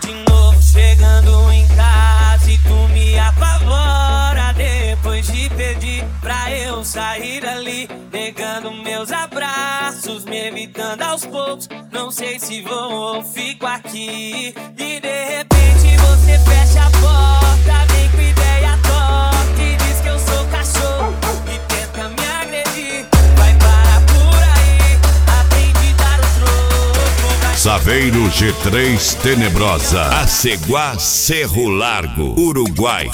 de novo chegando em casa e tu me apavora. Depois de pedir pra eu sair dali, negando meus abraços, me evitando aos poucos. Não sei se vou ou fico aqui. E de repente você fecha a porta, vem com ideia torta e diz que eu sou cachorro e tenta me agredir. Vai parar por aí, aprende a dar o troco. Saveiro G3 Tenebrosa, Aceguá, Cerro Largo, Uruguai.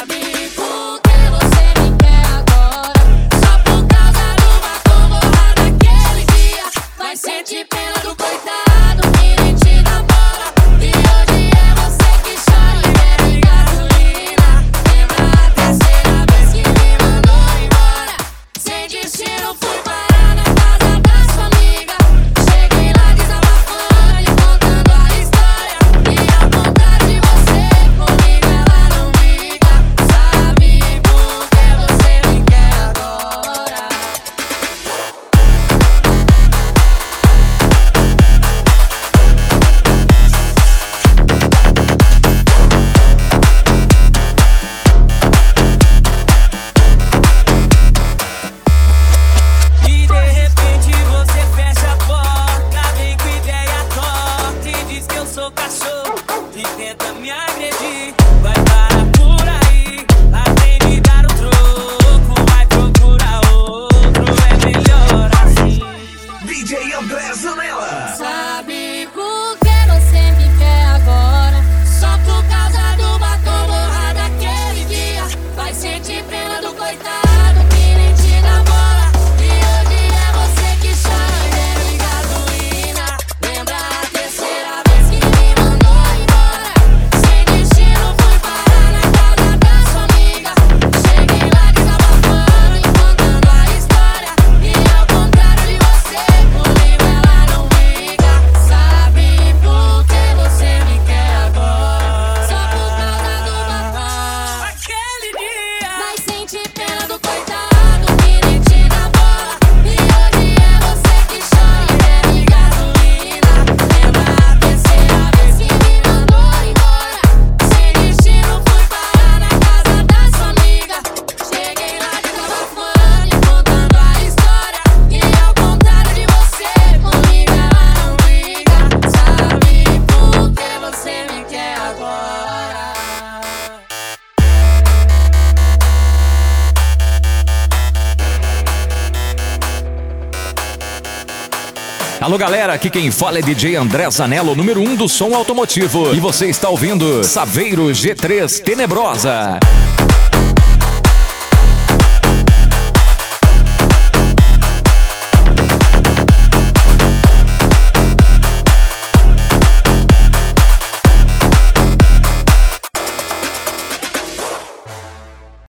Sente pena do coitado que nem te dá bola. E hoje é você que chora e bebe gasolina. Lembra a terceira vez que me mandou embora? Sem destino fui parar na casa da sua amiga. Cheguei lá desabafando e contando a história. E ao contrário de você, comigo ela não briga. Sabe por que você me quer agora? Cachorro e tenta me agredir. Vai parar por aí, aprende a dar o troco. Vai procurar outro, é melhor assim. DJ André Zanella. Sabe por que você me quer agora? Só por causa do batom borrado daquele dia. Vai sentir pena do coitado que nem te dá bola. E hoje é você que chora e bebe gasolina. Lembra a terceira vez que me mandou embora? Sem destino fui parar na casa da sua amiga. Cheguei lá desabafando e contando a história. E ao contrário de você, comigo ela não briga. Sabe por que você me quer agora? Só por causa do batom Aquele dia. vai sentir pena do coitado que nem te dá bola. E hoje é você que chora e bebe gasolina. Lembra a terceira vez que me mandou embora? Sem destino fui parar na casa da sua amiga. Cheguei lá desabafando e contando a história. E ao contrário de você, comigo ela não briga. Sabe por que você me quer agora? Alô galera, aqui quem fala é DJ André Zanella, o número 1 do som automotivo. E você está ouvindo Saveiro G3 Tenebrosa.